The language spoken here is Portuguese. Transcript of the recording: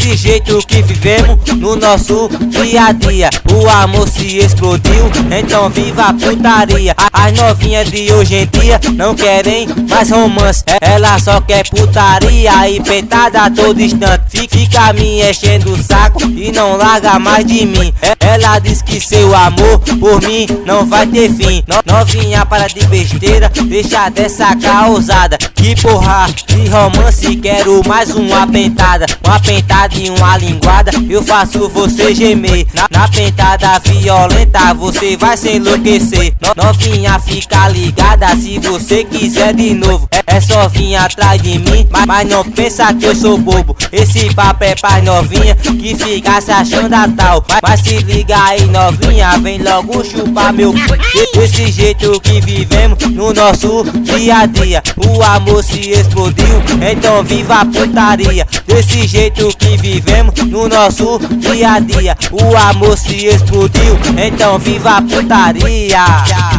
Desse jeito que vivemos no nosso dia a dia. O amor se explodiu, então viva a putaria. As novinhas de hoje em dia não querem mais romance, ela só quer putaria e pentada a todo instante. Fica me enchendo o saco e não larga mais de mim. Ela diz que seu amor por mim não vai ter fim. Novinha, para de besteira, deixa dessa causada. Que porra de romance, quero mais uma pentada. Uma pentada e uma linguada, eu faço você gemer. Na pentada violenta você vai se enlouquecer. Novinha, fica ligada se você quiser de novo. É só vir atrás de mim, mas não pensa que eu sou bobo. Esse papo é pras novinha que fica se achando a tal. Mas se liga aí novinha, vem logo chupar meu c. Desse jeito que vivemos no nosso dia a dia. O amor se explodiu, então viva a putaria. Desse jeito que vivemos no nosso dia a dia. O amor se explodiu, então viva a putaria.